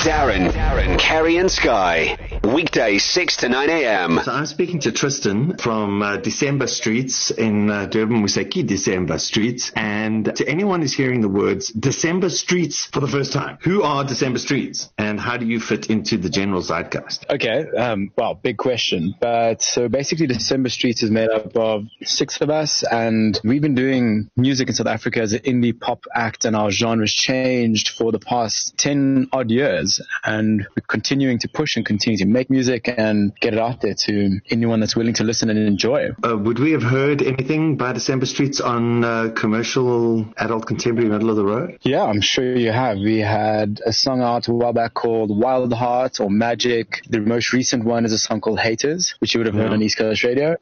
Darren, Kerry and Sky. Weekdays 6 to 9 a.m. So I'm speaking to Tristan from December Streets in Durban. We say Ki December Streets. And to anyone who's hearing the words December Streets for the first time, who are December Streets and how do you fit into the general zeitgeist? Okay, well, big question. But so basically December Streets is made up of 6 of us, and we've been doing music in South Africa as an indie pop act, and our genre's changed for the past 10 odd years, and we're continuing to push and continue to make music and get it out there to anyone that's willing to listen and enjoy. Would we have heard anything by December Streets on commercial, adult, contemporary, middle of the road? Yeah, I'm sure you have. We had a song out a while back called Wild Heart or Magic. The most recent one is a song called Haters, which you would have heard on East Coast Radio.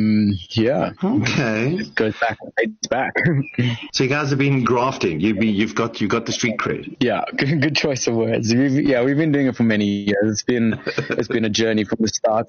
Yeah. Okay. It goes back and fades back. So you guys have been grafting. You've got the street cred. Yeah, good choice of words. We've been doing it for many years. It's been a journey from the start,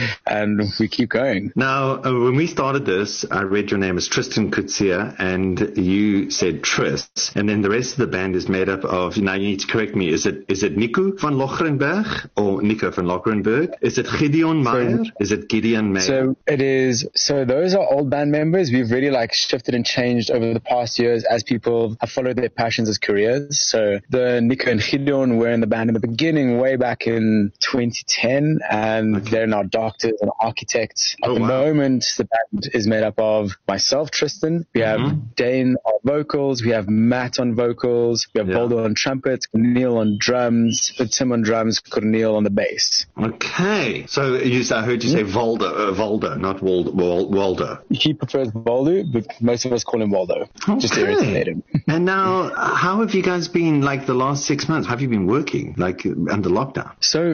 and we keep going. Now, when we started this, I read your name as Tristan Kutsia, and you said Tris, and then the rest of the band is made up of. Now you need to correct me. Is it Nico van Lochrenberg or Nico van Lochrenberg? Is it Gideon Meyer? Is it Gideon Meyer? So it is. So those are old band members. We've really shifted and changed over the past years as people have followed their passions as careers. So the Nico and Gideon were in the band in the beginning, way back in 2010, and they're now doctors and architects. At the moment, the band is made up of myself, Tristan. We have Dane on vocals. We have Matt on vocals. We have Voldo on trumpet, Neil on drums, Tim on drums, Cornel on the bass. Okay. So I heard you say Voldo, not Waldo. He prefers Voldo, but most of us call him Waldo, just to irritate him. And now, how have you guys been the last 6 months? Have you been working under lockdown? So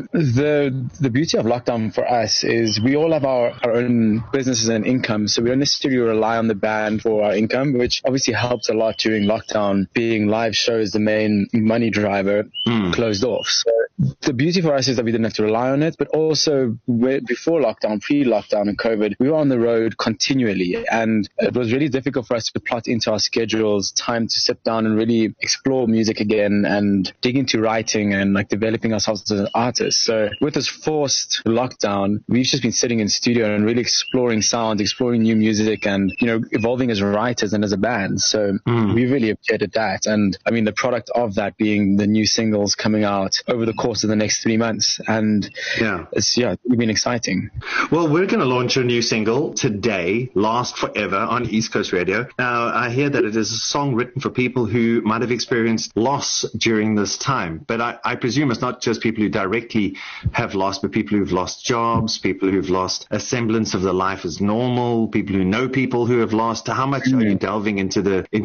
the beauty of lockdown for us is we all have our own businesses and income, so we don't necessarily rely on the band for our income, which obviously helped a lot during lockdown, being live shows the main money driver closed off. So the beauty for us is that we didn't have to rely on it, but also before lockdown, pre-lockdown and COVID, we were on the road continually, and it was really difficult for us to plot into our schedules time to sit down and really explore music again and dig into writing and developing ourselves as an artist. So with this forced lockdown, we've just been sitting in studio and really exploring sounds, exploring new music, and evolving as writers and as a band. So we really appreciated that, and I mean the product of that being the new singles coming out over the course of the next 3 months, and it's been exciting. Well, we're going to launch a new single today, Last Forever, on East Coast Radio. Now, I hear that it is a song written for people who might have experienced loss during this time, but I presume it's not just people who directly have lost, but people who've lost jobs, people who've lost a semblance of their life as normal, people who know people who have lost. How much are you delving into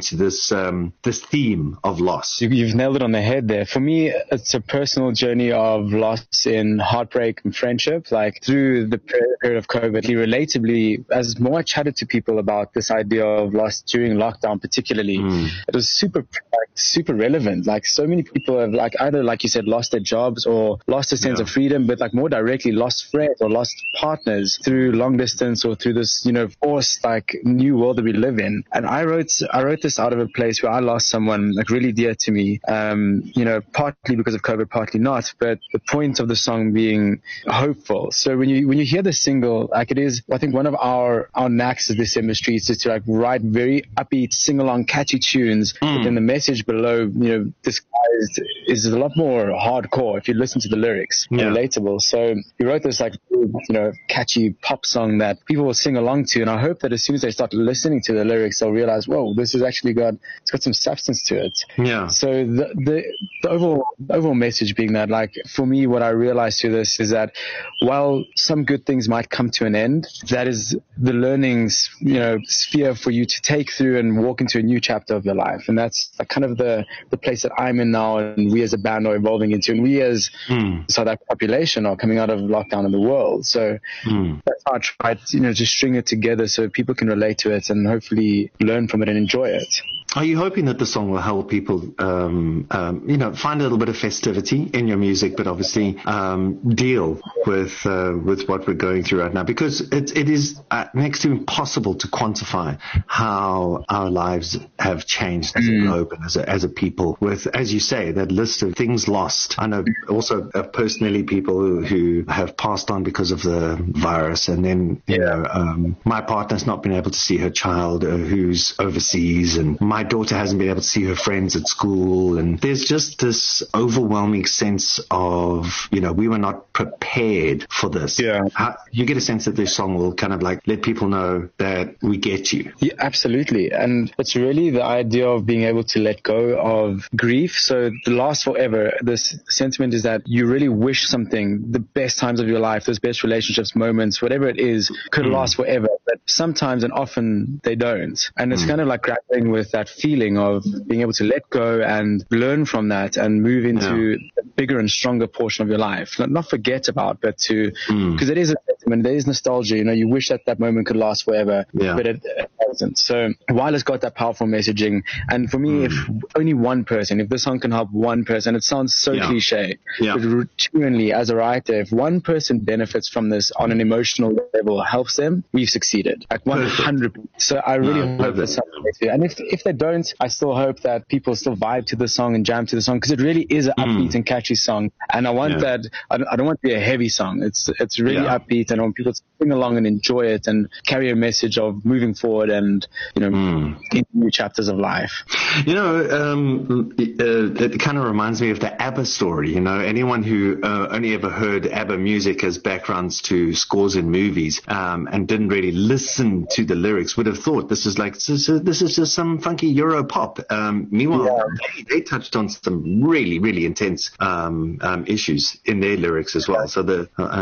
this theme of loss? You've nailed it on the head there. For me, it's a personal journey of loss in heartbreak and friendship. Through the period of COVID, relatably, as more I chatted to people about this idea of loss during lockdown, particularly, it was super relevant. So many people have either, like you said, lost their jobs or lost a sense of freedom, but more directly lost friends or lost partners through long distance or through this, forced new world that we live in. And I wrote this out of a place where I lost someone really dear to me, partly because of COVID, partly not, but the point of the song being hopeful. So when you hear the single, it is, I think one of our knacks of December Streets is to write very upbeat, sing-along, catchy tunes, but then the message below, disguised is a lot more hardcore if you listen to the lyrics, relatable. So we wrote this catchy pop song that people will sing along to, and I hope that as soon as they start listening to the lyrics, they'll realize, whoa, this has actually got some substance to it. Yeah. So the overall message being that, for me, what I realized through this is that while some good things might come to an end, that is the learnings, sphere for you to take through and walk into a new chapter of your life. And that's kind of the place that I'm in now, and we as a band are evolving into, and we as South African population are coming out of lockdown in the world. So that's how I tried, to string it together so people can relate to it and hopefully learn from it and enjoy it. Are you hoping that the song will help people, find a little bit of festivity in your music, but obviously deal with what we're going through right now? Because it is next to impossible to quantify how our lives have changed as a globe and as a people. With, as you say, that list of things lost. I know also personally people who have passed on because of the virus, and then my partner's not been able to see her child who's overseas, and my daughter hasn't been able to see her friends at school, and there's just this overwhelming sense of, we were not prepared for this. You get a sense that this song will kind of like let people know that we get you. Yeah, absolutely. And it's really the idea of being able to let go of grief. So the last forever, this sentiment is that you really wish something, the best times of your life, those best relationships, moments, whatever it is, could last forever. But sometimes and often they don't. And it's kind of like grappling with that feeling of being able to let go and learn from that and move into a bigger and stronger portion of your life. Not forget about, but to, because it is a sentiment, there is nostalgia. You wish that moment could last forever, but it doesn't. So while it's got that powerful messaging, and for me, if only one person, if this song can help one person, it sounds so cliche, but genuinely as a writer, if one person benefits from this on an emotional level, helps them, we've succeeded. Like 100%. So I really hope that someone makes it. And if they don't, I still hope that people still vibe to the song and jam to the song, because it really is an upbeat and catchy song. And I want that. I don't want it to be a heavy song. It's really upbeat, and I want people to sing along and enjoy it and carry a message of moving forward and into new chapters of life. It kind of reminds me of the ABBA story. Anyone who only ever heard ABBA music as backgrounds to scores in movies and didn't really listen to the lyrics would have thought this is just some funky Euro pop. Meanwhile, they touched on some really, really intense issues in their lyrics as well. So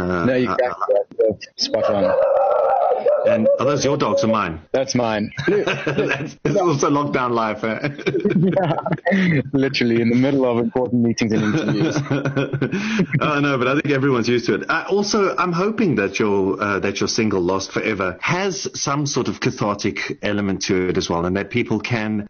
spot on. And are those your dogs or mine? That's mine. It's also lockdown life. Literally in the middle of important meetings and interviews. Oh no, but I think everyone's used to it. I'm hoping that your single "Lost Forever" has some sort of cathartic element to it as well, and that people can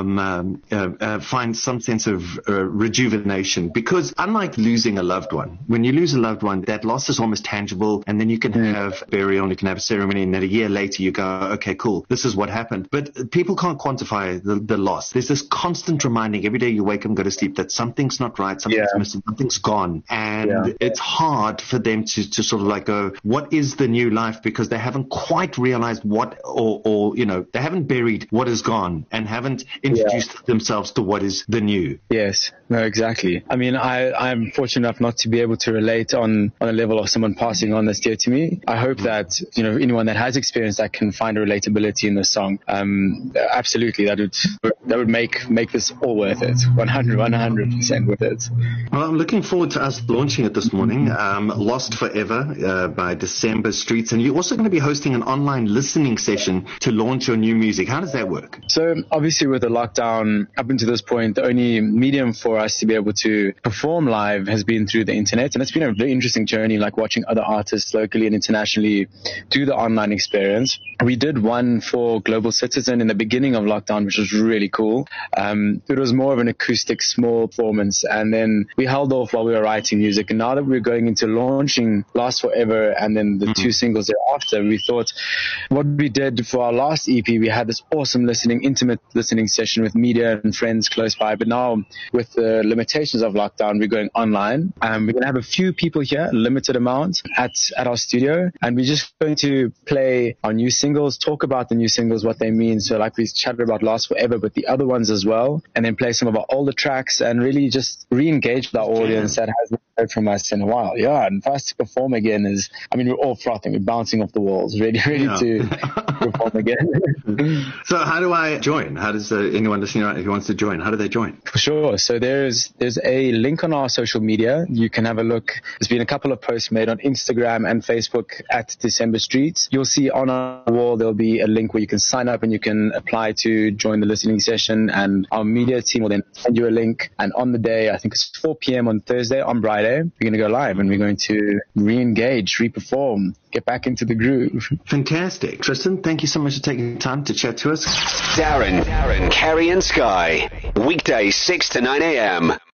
find some sense of rejuvenation. Because unlike losing a loved one, when you lose a loved one, that loss is almost tangible, and then you can have burial, and you can have a ceremony, and then a year later you go, okay, cool, this is what happened. But people can't quantify the loss. There's this constant reminding every day you wake up and go to sleep that something's not right, something's missing, something's gone. And it's hard for them to sort of like go, what is the new life? Because they haven't quite realized what, or they haven't buried what is gone and haven't introduced themselves to what is the new. Yes, no, exactly. I mean, I'm fortunate enough not to be able to relate on a level of someone passing on that's dear to me. I hope that, anyone that has experienced that can find a relatability in the song. Absolutely, that would make this all worth it. 100% worth it. Well, I'm looking forward to us launching it this morning. Lost Forever by December Streets, and you're also going to be hosting an online listening session to launch your new music. How does that work? So obviously with the lockdown up until this point, the only medium for us to be able to perform live has been through the internet, and it's been a very interesting journey, like watching other artists locally and internationally do the online experience. We did one for Global Citizen in the beginning of lockdown, which was really cool. It was more of an acoustic small performance, and then we held off while we were writing music. And now that we're going into launching Lost Forever and then the two singles thereafter, we thought what we did for our last EP, we had this awesome intimate listening session with media and friends close by. But now with the limitations of lockdown, we're going online. We're going to have a few people here, a limited amount at our studio, and we're just going to play our new singles, talk about the new singles, what they mean. So like we chatted about Lost Forever, but the other ones as well, and then play some of our older tracks and really just re-engage with our audience that hasn't heard from us in a while. Yeah, and for us to perform again we're all frothing, we're bouncing off the walls, ready to perform again. So how do I join? How does anyone listening out, who wants to join, how do they join? For sure. So there's a link on our social media. You can have a look. There's been a couple of posts made on Instagram and Facebook at December Streets. You'll see on our wall there'll be a link where you can sign up and you can apply to join the listening session, and our media team will then send you a link. And on the day, I think it's 4 p.m. on Thursday, on Friday, Friday, we're going to go live and we're going to re-engage, re-perform, get back into the groove. Fantastic. Tristan, thank you so much for taking time to chat to us. Darren, Kerry and Sky. Weekdays 6 to 9 a.m.